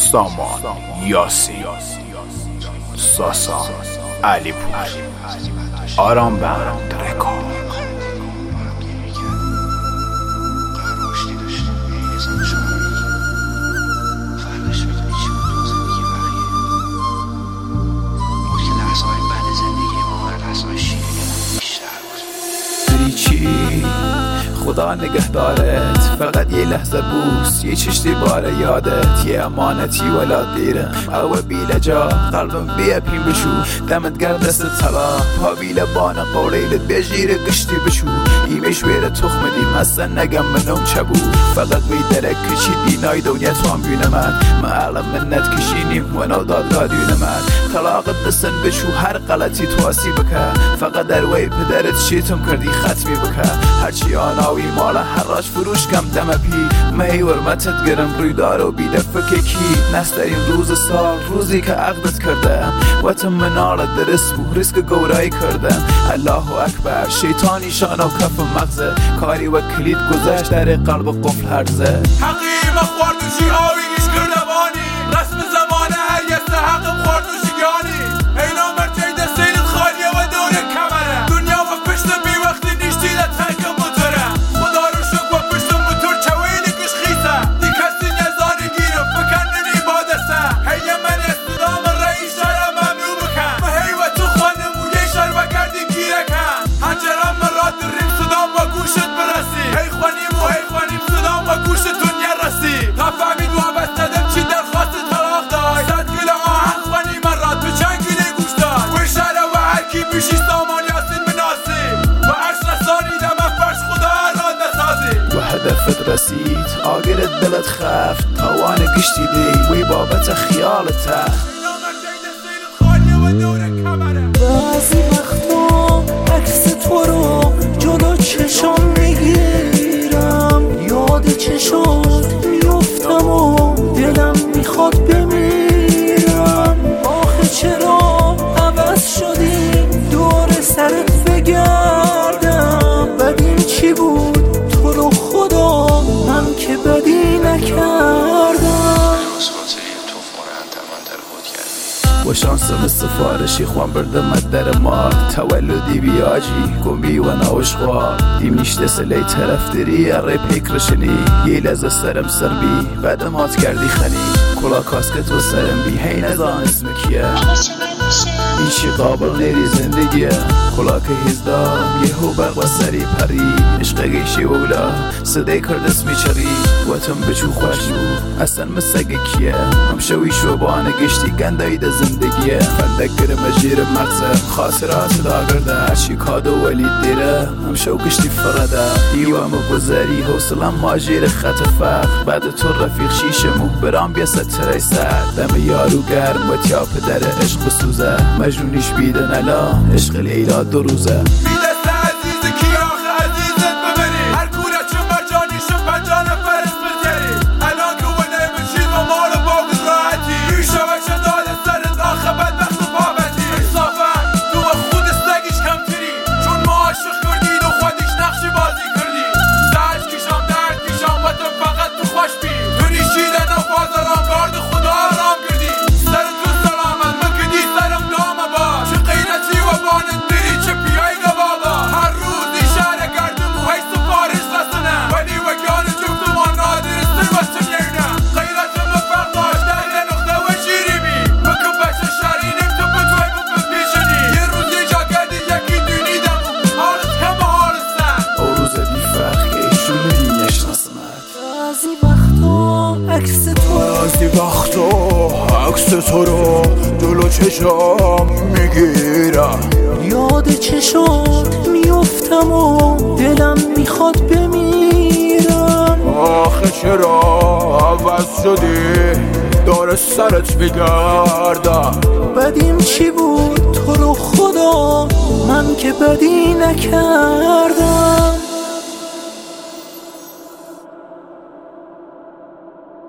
سامان یاسی ساسا علی پور آرام بند رکورد. خدا نگهدارت، فقط یه لحظه بوس، یه چشتی باره یادت، یه امانتی ولا دیرم او بیل جا قلبم بیا پیم بشو دمت گرد دست طلا پا بیل بانه قولیلت بجیر گشتی بشو ایمش ویر تخم دیم اصلا نگم منم چبو فقط بی درک کشیدی نای دنیا تو هم بینمت معلم منت کشینیم و نو داد دینمت طلاقت دستن بشو هر غلطی تو آسی بکن فقط در وی پدرت شیطم کردی ختمی بکن هرچی آناوی مالا هراش فروش کم دم پی می ورمتت گرم روی دار و بیده فککی نسترین روز سال روزی که عقدت کردم وطن منالت در اسم ریسک گورایی کردم الله اکبر شیطانی شان و کف مغزه کاری و کلید گذشت در قلب قفل هرزه حقی مخوردوشی آویگیش کردوانی رسم زمانه هر یست حقم خوردوشی گانی اینا مرچه دستیلت خالیه و دور کمره دنیا و پشت بی وقتی نیشتی ده تنک موتوره خدا رو شک و پشت موتور چویلی کش خیسه دی کسی نزانی گیره فکرنی بادسته هی من استدام رئیس شهر ممنوع بکن و هی و تو خانم و یه شهر و کردی گیره کن هنجرم من را دریم صدام و گوشت برسی هی خانیم صدام و گوشت دنیا رسی تا فهمید و بستدم چی درخواست طلاق دای 100 کیلو آهن خانی من را تو چند کیلو گوش دای و شهر و هر کی بیشی سامان یاسین مناسی و عرش رسانی دم فرش خدا را نسازی و هدفت رسید آگرت دلت خفت توان گشتی دی وی بابت خیالته بعضی وقتا عکس تو رو جلو چشم میگیرم یاد چشات میفتم و دلم میخواد بمیرم آخه چرا عوض شدی دور سرت بگردم بدین چی بود تو رو خدا من که بدی نکردم و شانسم سفارشی خوان بردمت در مار تولدی بیاجی گمی و نوشخوار دیم نیشته سلی طرف دری اره پیکرشنی یه لحظه سرم سر بی بعدم هات کردی خنی کلا کاسکت و سرم بی هی نزان اسم کیه این چی قابل نیری زندگیه کلا که هیزدام یه هو برق و سری پری عشق گیشی اولا صدای کرد اسمی چری وطن بچو خوشو اصلا مسگه کیه هم شوی شوبانه گشتی گندایی ده زندگیه فندک گرم جیر مغزه خاصرات داگرده هرچی کادو ولی دیره هم شو گشتی فرده ایوام گذری حوصلم ماجیر خط فخر بعد تو رفیق شیشمو برام بیا ستره سر دم یارو گرم و تیا پدر عشق بسوزه مجنونیش بیدن الا عشق لیلا 2 روزه بیدست عزیز کی آخه عزیزت ببری هر کوره چون مرجانیشون 50 نفر اسم بزری الان که و نمیشید و مال باقی راحتی بیشه وکشه داده سرت آخه بدبخت و بابتی انصافا تو و خود سگیش کمتری چون ما عاشق کردید و خودش نقشی بازی کردی سرش کشام درد کشام و تو فقط تو خوش بی تو نیشیدن و بازاران گارد خدا آرام کردی سر تو سلامت مکدی سرم دام باش چه قیرتی و بانت بری چه پیای گبابا هر روز اشاره کردم و هی سفارش رسنه ولی وگان جفتمان نادر سر بچه نیرنه قیرتم فرق داشت در یه نقطه و شیری بی بکن بچه شرینم تو بتوی بکن پیشنی یه روز یه جا کردی یکی دونیدم حالت کم حالستن او روز بی فرق که ایشون نشناسمت بعضی وقتا عکس تو رو جلو چشم میگیرم یاد چشات میفتم و دلم میخواد بمیرم آخه چرا عوض شدی دور سرت بگردم بدیم چی بود تو رو خدا من که بدی نکردم